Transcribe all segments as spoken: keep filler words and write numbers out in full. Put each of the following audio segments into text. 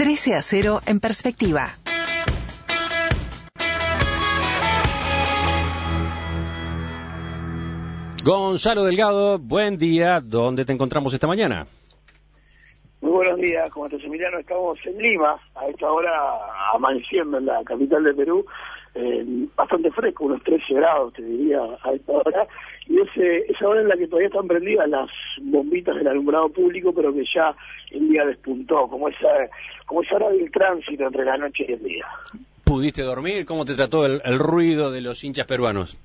trece a cero en perspectiva. Gonzalo Delgado, buen día. ¿Dónde te encontramos esta mañana? Muy buenos días, como estás, Emiliano. Estamos en Lima, a esta hora amaneciendo en la capital de Perú, eh, bastante fresco, unos trece grados, te diría, a esta hora, y es eh, esa hora en la que todavía están prendidas las bombitas del alumbrado público, pero que ya el día despuntó, como esa, como esa hora del tránsito entre la noche y el día. ¿Pudiste dormir? ¿Cómo te trató el, el ruido de los hinchas peruanos?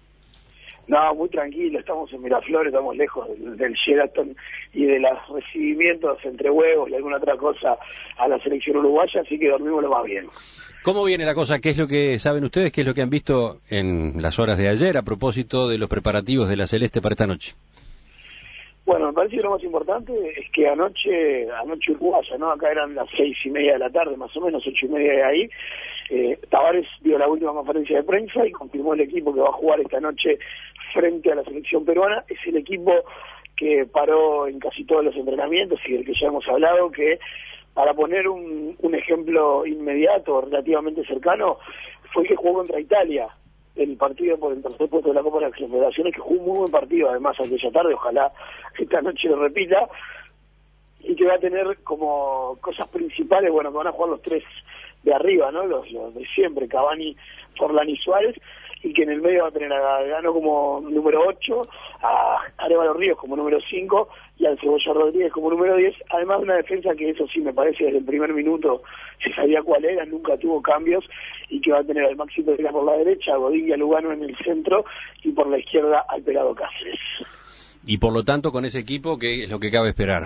No, muy tranquilo, estamos en Miraflores, estamos lejos del, del Sheraton y de los recibimientos entre huevos y alguna otra cosa a la selección uruguaya, así que dormimos lo más bien. ¿Cómo viene la cosa? ¿Qué es lo que saben ustedes? ¿Qué es lo que han visto en las horas de ayer a propósito de los preparativos de la Celeste para esta noche? Bueno, me parece que lo más importante es que anoche, anoche uruguaya, ¿no? Acá eran las seis y media de la tarde, más o menos, ocho y media de ahí. Eh, Tavares dio la última conferencia de prensa y confirmó el equipo que va a jugar esta noche frente a la selección peruana. Es el equipo que paró en casi todos los entrenamientos y del que ya hemos hablado, que para poner un, un ejemplo inmediato, relativamente cercano, fue el que jugó contra Italia, el partido por el tercer puesto de la Copa de las Confederaciones, que jugó un muy buen partido además aquella tarde, ojalá esta noche lo repita, y que va a tener como cosas principales, bueno, que van a jugar los tres de arriba, ¿no? Los, los de siempre, Cavani, Forlán y Suárez, y que en el medio va a tener a Gano como número ocho, a Arévalo Ríos como número cinco y al Cebolla Rodríguez como número diez, además de una defensa que eso sí me parece desde el primer minuto se sabía cuál era, nunca tuvo cambios, y que va a tener al Maxi Pereira por la derecha, a Godín y a Lugano en el centro, y por la izquierda al Pelado Cáceres. Y por lo tanto, con ese equipo, ¿qué es lo que cabe esperar?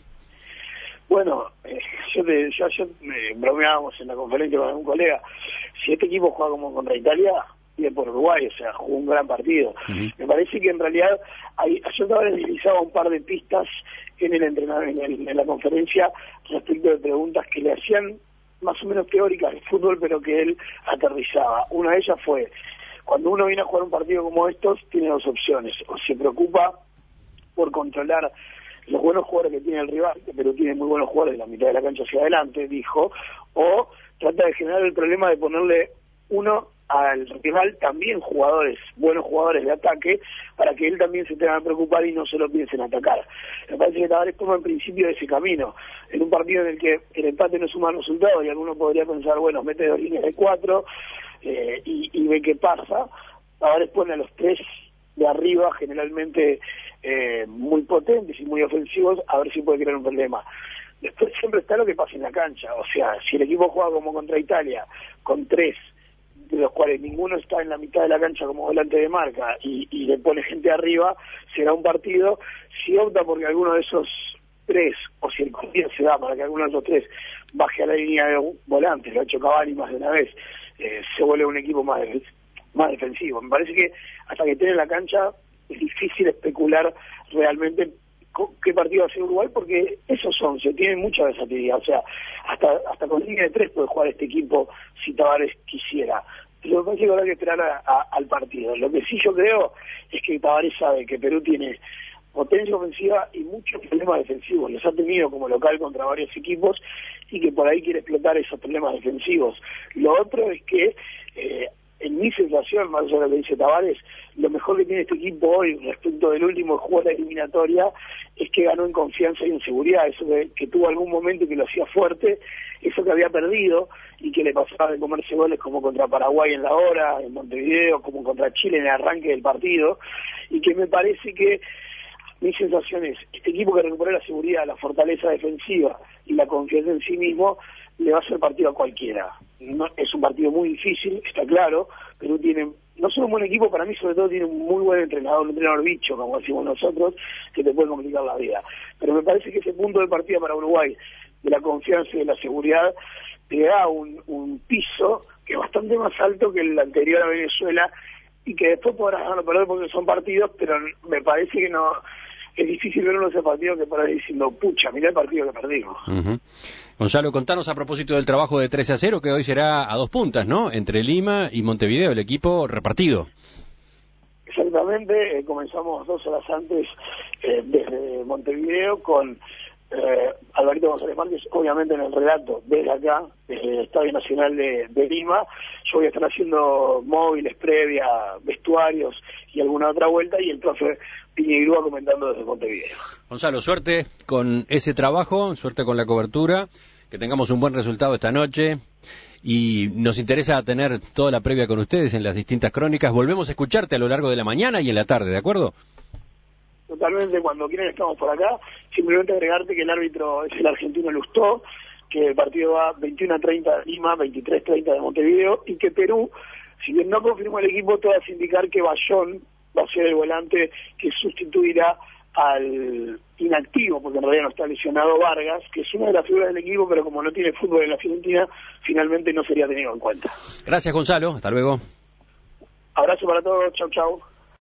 Bueno, eh, yo, te, yo ayer eh, bromeábamos en la conferencia con algún colega, si este equipo juega como contra Italia, bien por Uruguay, o sea, jugó un gran partido. Uh-huh. Me parece que en realidad, hay, ayer Tavares deslizaba un par de pistas en el entrenamiento, en, en la conferencia, respecto de preguntas que le hacían más o menos teóricas de fútbol, pero que él aterrizaba. Una de ellas fue, cuando uno viene a jugar un partido como estos, tiene dos opciones, o se preocupa por controlar los buenos jugadores que tiene el rival, pero tiene muy buenos jugadores de la mitad de la cancha hacia adelante, dijo, o trata de generar el problema de ponerle uno al rival también jugadores, buenos jugadores de ataque, para que él también se tenga que preocupar y no solo piense en atacar. Me parece que Tavares toma en principio ese camino, en un partido en el que el empate no suma resultado y alguno podría pensar, bueno, mete dos líneas de cuatro eh, y, y ve qué pasa. Tavares pone a los tres de arriba, generalmente eh, muy potentes y muy ofensivos, a ver si puede crear un problema. Después siempre está lo que pasa en la cancha, o sea, si el equipo juega como contra Italia, con tres, de los cuales ninguno está en la mitad de la cancha como volante de marca y, y le pone gente arriba, será un partido. Si opta porque alguno de esos tres, o si el partido se da para que alguno de esos tres baje a la línea de volantes, lo ha hecho Cavani más de una vez, eh, se vuelve un equipo más, de, más defensivo. Me parece que hasta que esté en la cancha es difícil especular realmente qué partido va a ser Uruguay, porque esos son, se tienen mucha versatilidad, o sea, hasta hasta con línea de tres puede jugar este equipo si Tavares quisiera. Pero me parece que habrá que esperar a, a, al partido. Lo que sí yo creo es que Tavares sabe que Perú tiene potencia ofensiva y muchos problemas defensivos, los ha tenido como local contra varios equipos, y que por ahí quiere explotar esos problemas defensivos. Lo otro es que eh, en mi sensación, más allá de lo que dice Tavares, lo mejor que tiene este equipo hoy respecto del último juego de la eliminatoria es que ganó en confianza y en seguridad, eso que, que tuvo algún momento que lo hacía fuerte, eso que había perdido y que le pasaba de comerse goles como contra Paraguay en la hora, en Montevideo, como contra Chile en el arranque del partido, y que me parece que mi sensación es, este equipo que recupera la seguridad, la fortaleza defensiva y la confianza en sí mismo, le va a hacer partido a cualquiera. No, es un partido muy difícil, está claro, pero tiene, no solo un buen equipo, para mí sobre todo tiene un muy buen entrenador, un entrenador bicho, como decimos nosotros, que te puede complicar la vida. Pero me parece que ese punto de partida para Uruguay, de la confianza y de la seguridad, te da un, un piso que es bastante más alto que el anterior a Venezuela, y que después podrás ganar o perder porque son partidos, pero me parece que no... Es difícil ver uno de esos partidos que por ahí diciendo, pucha, mirá el partido que perdimos. Uh-huh. Gonzalo, contanos a propósito del trabajo de trece a cero, que hoy será a dos puntas, ¿no? Entre Lima y Montevideo, el equipo repartido. Exactamente, eh, comenzamos dos horas antes eh, desde Montevideo con Eh, Alvarito González Márquez, obviamente en el relato desde acá, desde el Estadio Nacional de, de Lima. Yo voy a estar haciendo móviles, previa, vestuarios y alguna otra vuelta, y el profe Piñeirúa comentando desde Montevideo. Gonzalo, suerte con ese trabajo, suerte con la cobertura, que tengamos un buen resultado esta noche, y nos interesa tener toda la previa con ustedes en las distintas crónicas. Volvemos a escucharte a lo largo de la mañana y en la tarde, ¿de acuerdo? Totalmente, cuando quieran estamos por acá. Simplemente agregarte que el árbitro es el argentino Lustó, que el partido va veintiuno a treinta de Lima, veintitrés a treinta de Montevideo, y que Perú, si bien no confirmó el equipo, todo hace indicar que Bayón va a ser el volante que sustituirá al inactivo, porque en realidad no está lesionado, Vargas, que es una de las figuras del equipo, pero como no tiene fútbol en la Fiorentina, finalmente no sería tenido en cuenta. Gracias, Gonzalo, hasta luego. Abrazo para todos, chau chau.